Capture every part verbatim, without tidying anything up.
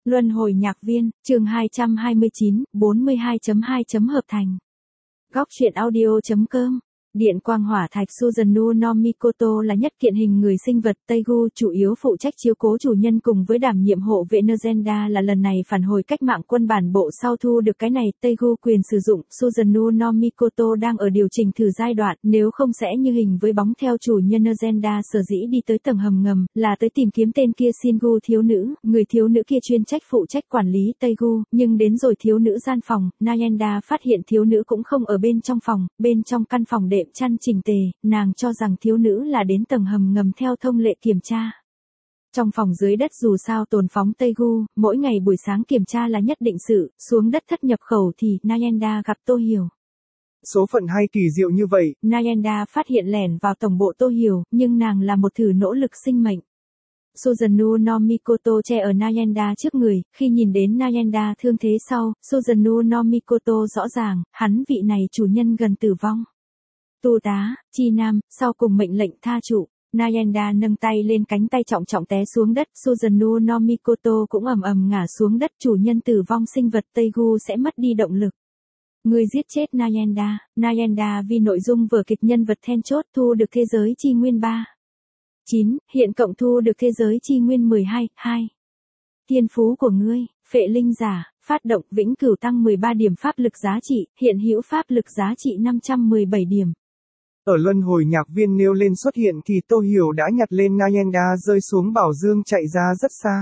Luân hồi nhạc viên, chương hai trăm hai mươi chín, bốn mươi hai chấm hai hợp thành. Góc truyện audio.com. Điện quang hỏa thạch Suzano no Mikoto là nhất kiện hình người sinh vật Teigu chủ yếu phụ trách chiếu cố chủ nhân cùng với đảm nhiệm hộ vệ Nergenda là lần này phản hồi cách mạng quân bản bộ sau thu được cái này Teigu quyền sử dụng. Suzano no Mikoto đang ở điều chỉnh thử giai đoạn, nếu không sẽ như hình với bóng theo chủ nhân Nergenda sở dĩ đi tới tầng hầm ngầm, là tới tìm kiếm tên kia Shingu thiếu nữ, người thiếu nữ kia chuyên trách phụ trách quản lý Teigu, nhưng đến rồi thiếu nữ gian phòng, Nergenda phát hiện thiếu nữ cũng không ở bên trong phòng, bên trong căn phòng đệm chăn chỉnh tề, nàng cho rằng thiếu nữ là đến tầng hầm ngầm theo thông lệ kiểm tra. Trong phòng dưới đất dù sao tồn phóng Teigu, mỗi ngày buổi sáng kiểm tra là nhất định sự, xuống đất thất nhập khẩu thì Nergenda gặp Tô Hiểu. Số phận hay kỳ diệu như vậy. Nergenda phát hiện lẻn vào tổng bộ Tô Hiểu, nhưng nàng là một thử nỗ lực sinh mệnh. Suzano no Mikoto che ở Nergenda trước người, khi nhìn đến Nergenda thương thế sau, Suzano no Mikoto rõ ràng, hắn vị này chủ nhân gần tử vong. Tu tá, Chi Nam, sau cùng mệnh lệnh tha trụ. Nergenda nâng tay lên cánh tay trọng trọng té xuống đất, Suzano no Mikoto cũng ầm ầm ngã xuống đất, chủ nhân tử vong sinh vật Teigu sẽ mất đi động lực. Người giết chết Nergenda, Nergenda vì nội dung vở kịch nhân vật then chốt thu được thế giới chi nguyên ba. chín, hiện cộng thu được thế giới chi nguyên mười hai, hai. Thiên phú của ngươi, phệ linh giả, phát động vĩnh cửu tăng mười ba điểm pháp lực giá trị, hiện hữu pháp lực giá trị năm trăm mười bảy điểm. Ở luân hồi nhạc viên nêu lên xuất hiện thì Tô Hiểu đã nhặt lên Nergenda rơi xuống bảo dương chạy ra rất xa.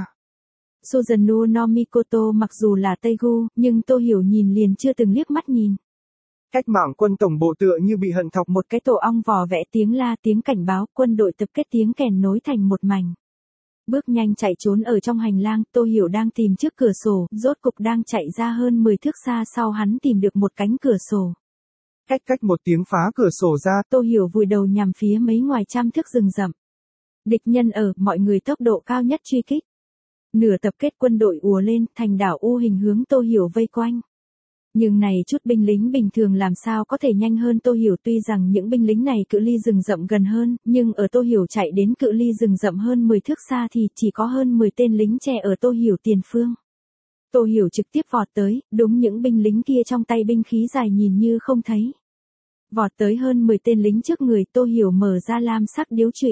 Suzano no Mikoto mặc dù là Teigu, nhưng Tô Hiểu nhìn liền chưa từng liếc mắt nhìn. Cách mạng quân tổng bộ tựa như bị hận thọc một cái tổ ong vò vẽ tiếng la tiếng cảnh báo, quân đội tập kết tiếng kèn nối thành một mảnh. Bước nhanh chạy trốn ở trong hành lang, Tô Hiểu đang tìm trước cửa sổ, rốt cục đang chạy ra hơn mười thước xa sau hắn tìm được một cánh cửa sổ. Cách cách một tiếng phá cửa sổ ra, Tô Hiểu vùi đầu nhằm phía mấy ngoài trăm thước rừng rậm. Địch nhân ở, mọi người tốc độ cao nhất truy kích. Nửa tập kết quân đội ùa lên, thành đảo U hình hướng Tô Hiểu vây quanh. Nhưng này chút binh lính bình thường làm sao có thể nhanh hơn Tô Hiểu, tuy rằng những binh lính này cự ly rừng rậm gần hơn, nhưng ở Tô Hiểu chạy đến cự ly rừng rậm hơn mười thước xa thì chỉ có hơn mười tên lính che ở Tô Hiểu tiền phương. Tô Hiểu trực tiếp vọt tới, đúng những binh lính kia trong tay binh khí dài nhìn như không thấy. Vọt tới hơn mười tên lính trước người, Tô Hiểu mở ra lam sắc điếu chủy.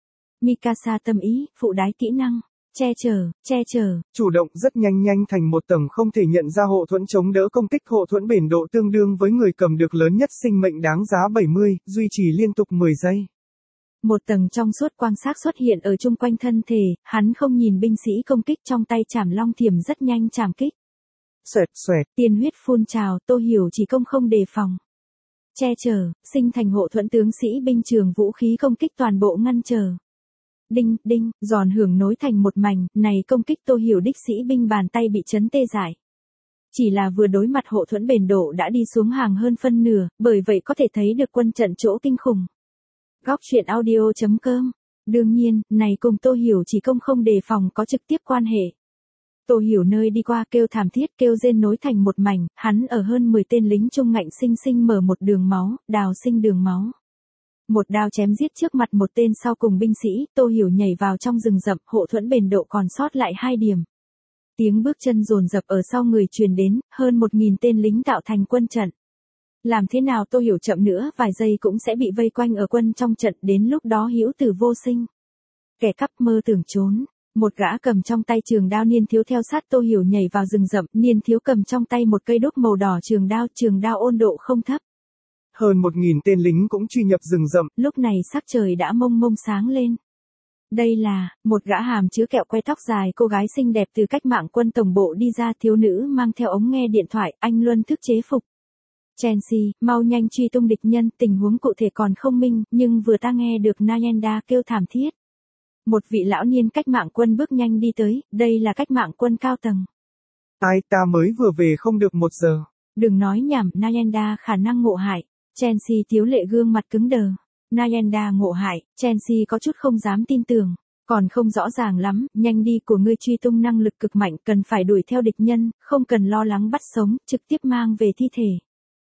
Mikasa tâm ý, phụ đái kỹ năng. Che chở, che chở. Chủ động rất nhanh nhanh thành một tầng không thể nhận ra hộ thuẫn chống đỡ công kích, hộ thuẫn bền độ tương đương với người cầm được lớn nhất sinh mệnh đáng giá bảy mươi, duy trì liên tục mười giây. Một tầng trong suốt quang sắc xuất hiện ở chung quanh thân thể, hắn không nhìn binh sĩ công kích trong tay chảm long thiểm rất nhanh chảm kích. Xoẹt xoẹt, tiên huyết phun trào, Tô Hiểu chỉ công không đề phòng. Che chở, sinh thành hộ thuẫn tướng sĩ binh trường vũ khí công kích toàn bộ ngăn trở. Đinh, đinh, giòn hưởng nối thành một mảnh, này công kích Tô Hiểu đích sĩ binh bàn tay bị chấn tê dại. Chỉ là vừa đối mặt hộ thuẫn bền độ đã đi xuống hàng hơn phân nửa, bởi vậy có thể thấy được quân trận chỗ kinh khủng. Góc truyện audio.com. Đương nhiên, này cùng Tô Hiểu chỉ công không đề phòng có trực tiếp quan hệ. Tô Hiểu nơi đi qua kêu thảm thiết, kêu rên nối thành một mảnh, hắn ở hơn mười tên lính trung ngạnh sinh sinh mở một đường máu, đào sinh đường máu. Một đao chém giết trước mặt một tên sau cùng binh sĩ, Tô Hiểu nhảy vào trong rừng rậm, hộ thuẫn bền độ còn sót lại hai điểm. Tiếng bước chân dồn dập ở sau người truyền đến, hơn một nghìn tên lính tạo thành quân trận. Làm thế nào Tô Hiểu chậm nữa vài giây cũng sẽ bị vây quanh ở quân trong trận, đến lúc đó hữu tử vô sinh. Kẻ cắp mơ tưởng trốn. Một gã cầm trong tay trường đao niên thiếu theo sát Tô Hiểu nhảy vào rừng rậm, niên thiếu cầm trong tay một cây đốt màu đỏ trường đao, trường đao ôn độ không thấp. Hơn một nghìn tên lính cũng truy nhập rừng rậm. Lúc này sắc trời đã mông mông sáng lên. Đây là, một gã hàm chứa kẹo que tóc dài cô gái xinh đẹp từ cách mạng quân tổng bộ đi ra, thiếu nữ mang theo ống nghe điện thoại, anh Luân thức chế phục. Chelsea, mau nhanh truy tung địch nhân, tình huống cụ thể còn không minh, nhưng vừa ta nghe được Nergenda kêu thảm thiết. Một vị lão niên cách mạng quân bước nhanh đi tới, đây là cách mạng quân cao tầng. Ai, ta mới vừa về không được một giờ. Đừng nói nhảm, Nergenda khả năng ngộ hại. Chelsea tiếu lệ gương mặt cứng đờ. Nergenda ngộ hại, Chelsea có chút không dám tin tưởng. Còn không rõ ràng lắm, nhanh đi của ngươi truy tung năng lực cực mạnh, cần phải đuổi theo địch nhân, không cần lo lắng bắt sống, trực tiếp mang về thi thể.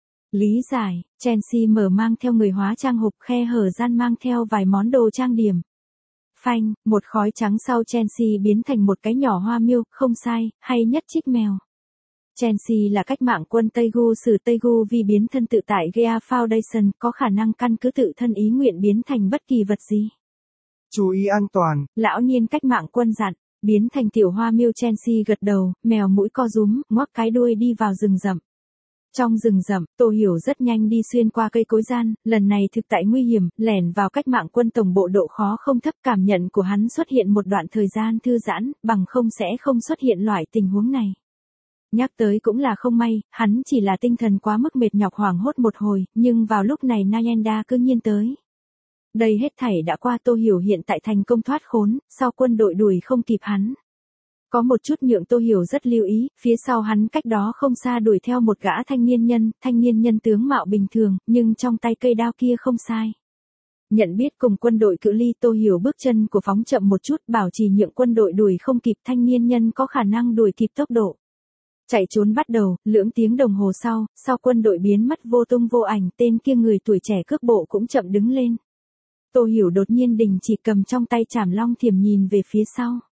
Lý giải, Chelsea mở mang theo người hóa trang hộp, khe hở gian mang theo vài món đồ trang điểm. phanh, một khói trắng sau Chelsea biến thành một cái nhỏ hoa miêu, không sai, hay nhất trích mèo. Chelsea là cách mạng quân Taegu sử Taegu vì biến thân tự tại Gaia Foundation, có khả năng căn cứ tự thân ý nguyện biến thành bất kỳ vật gì. Chú ý an toàn. Lão niên cách mạng quân dặn, biến thành tiểu hoa miêu Chelsea gật đầu, mèo mũi co rúm, ngoắc cái đuôi đi vào rừng rậm. Trong rừng rậm, Tô Hiểu rất nhanh đi xuyên qua cây cối gian, lần này thực tại nguy hiểm, lẻn vào cách mạng quân tổng bộ độ khó không thấp, cảm nhận của hắn xuất hiện một đoạn thời gian thư giãn, bằng không sẽ không xuất hiện loại tình huống này. Nhắc tới cũng là không may, hắn chỉ là tinh thần quá mức mệt nhọc hoảng hốt một hồi, nhưng vào lúc này Nayenda cư nhiên tới. Đây hết thảy đã qua, Tô Hiểu hiện tại thành công thoát khốn, sau quân đội đuổi không kịp hắn. Có một chút nhượng Tô Hiểu rất lưu ý, phía sau hắn cách đó không xa đuổi theo một gã thanh niên nhân, thanh niên nhân tướng mạo bình thường, nhưng trong tay cây đao kia không sai. Nhận biết cùng quân đội cự ly, Tô Hiểu bước chân của phóng chậm một chút, bảo trì nhượng quân đội đuổi không kịp, thanh niên nhân có khả năng đuổi kịp tốc độ. Chạy trốn bắt đầu, lưỡng tiếng đồng hồ sau, sau quân đội biến mất vô tung vô ảnh, tên kia người tuổi trẻ cước bộ cũng chậm đứng lên. Tô Hiểu đột nhiên đình chỉ, cầm trong tay chảm long thiểm nhìn về phía sau.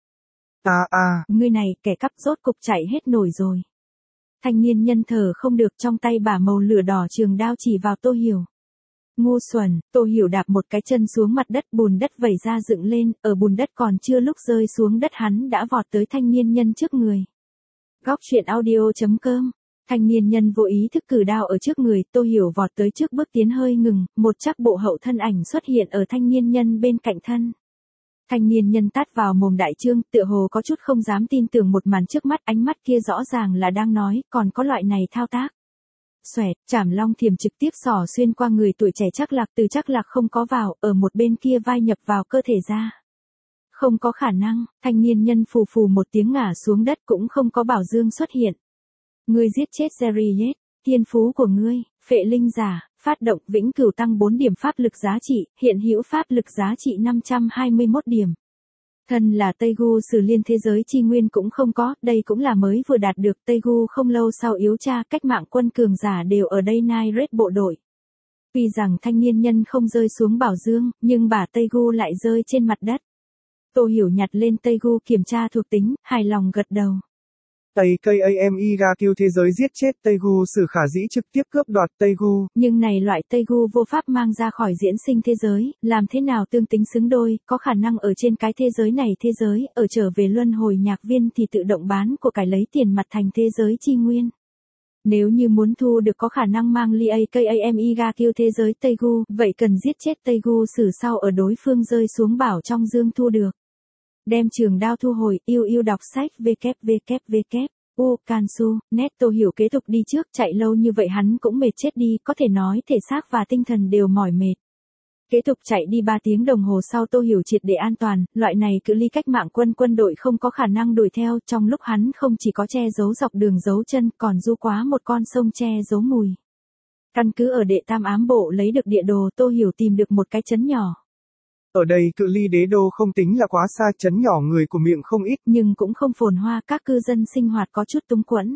À à, người này, kẻ cắp rốt cục chạy hết nổi rồi. Thanh niên nhân thở không được, trong tay bả màu lửa đỏ trường đao chỉ vào Tô Hiểu. Ngu xuẩn, Tô Hiểu đạp một cái chân xuống mặt đất, bùn đất vẩy ra dựng lên, ở bùn đất còn chưa lúc rơi xuống đất hắn đã vọt tới thanh niên nhân trước người. Góc truyện audio chấm com. Thanh niên nhân vô ý thức cử đao ở trước người, Tô Hiểu vọt tới trước, bước tiến hơi ngừng, một chắc bộ hậu thân ảnh xuất hiện ở thanh niên nhân bên cạnh thân. Thanh niên nhân tát vào mồm đại trương, tựa hồ có chút không dám tin tưởng một màn trước mắt, ánh mắt kia rõ ràng là đang nói, còn có loại này thao tác. Xoẹt, chảm long thiểm trực tiếp xỏ xuyên qua người tuổi trẻ chắc lạc, từ chắc lạc không có vào, ở một bên kia vai nhập vào cơ thể ra. Không có khả năng, thanh niên nhân phù phù một tiếng ngã xuống đất, cũng không có bảo dương xuất hiện. Ngươi giết chết Jerry Yates, thiên phú của ngươi, phệ linh giả, phát động vĩnh cửu tăng bốn điểm pháp lực giá trị, hiện hữu pháp lực giá trị năm trăm hai mươi mốt điểm. Thân là Taegu sử liên thế giới chi nguyên cũng không có, đây cũng là mới vừa đạt được. Taegu không lâu sau yếu tra, cách mạng quân cường giả đều ở đây Night Raid bộ đội. Tuy rằng thanh niên nhân không rơi xuống bảo dương, nhưng bả Taegu lại rơi trên mặt đất. Tô Hiểu nhặt lên Taegu kiểm tra thuộc tính, hài lòng gật đầu. Tây ca em i ga cứu thế giới giết chết Taegu sử khả dĩ trực tiếp cướp đoạt Taegu. Nhưng này loại Taegu vô pháp mang ra khỏi diễn sinh thế giới, làm thế nào tương tính xứng đôi, có khả năng ở trên cái thế giới này thế giới, ở trở về luân hồi nhạc viên thì tự động bán của cải lấy tiền mặt thành thế giới chi nguyên. Nếu như muốn thu được có khả năng mang ly a ca em i ga cứu thế giới Taegu, vậy cần giết chết Taegu sử sau ở đối phương rơi xuống bảo trong dương thu được. Đem trường đao thu hồi, yêu yêu đọc sách www. U Kansu, net. Tô Hiểu kế tục đi trước, chạy lâu như vậy hắn cũng mệt chết đi, có thể nói thể xác và tinh thần đều mỏi mệt. Kế tục chạy đi ba tiếng đồng hồ sau, Tô Hiểu triệt để an toàn, loại này cự ly cách mạng quân quân đội không có khả năng đuổi theo, trong lúc hắn không chỉ có che giấu dọc đường giấu chân, còn du quá một con sông che giấu mùi. Căn cứ ở đệ tam ám bộ lấy được địa đồ, Tô Hiểu tìm được một cái trấn nhỏ. Ở đây cự ly đế đô không tính là quá xa, trấn nhỏ người của miệng không ít, nhưng cũng không phồn hoa, các cư dân sinh hoạt có chút túng quẫn.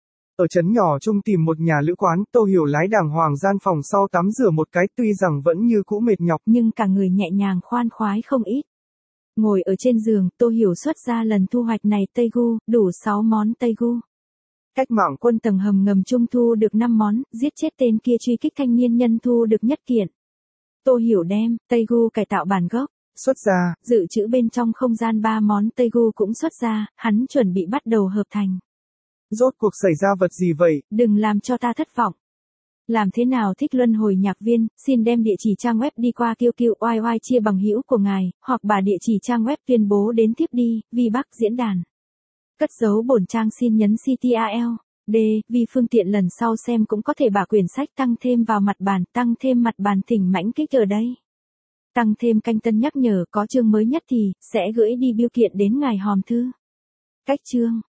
Ở trấn nhỏ chung tìm một nhà lữ quán, Tô Hiểu lái đàng hoàng gian phòng sau tắm rửa một cái, tuy rằng vẫn như cũ mệt nhọc, nhưng cả người nhẹ nhàng khoan khoái không ít. Ngồi ở trên giường, Tô Hiểu xuất ra lần thu hoạch này Taegu, đủ sáu món Taegu. Cách mạng quân tầng hầm ngầm trung thu được năm món, giết chết tên kia truy kích thanh niên nhân thu được nhất kiện. Tô Hiểu đem Taegu cải tạo bản gốc xuất ra, dự trữ bên trong không gian ba món Taegu cũng xuất ra, hắn chuẩn bị bắt đầu hợp thành. Rốt cuộc xảy ra vật gì vậy? Đừng làm cho ta thất vọng. Làm thế nào thích luân hồi nhạc viên, xin đem địa chỉ trang web đi qua kiu kiu oai oai chia bằng hữu của ngài, hoặc bà địa chỉ trang web tuyên bố đến tiếp đi, vì Bắc diễn đàn. Cất dấu bổn trang xin nhấn xê tê a lờ. D, vì phương tiện lần sau xem cũng có thể bả quyển sách tăng thêm vào mặt bàn, tăng thêm mặt bàn thỉnh mãnh kích ở đây. Tăng thêm canh tân nhắc nhở có chương mới nhất thì, sẽ gửi đi bưu kiện đến ngài hòm thư. Cách chương.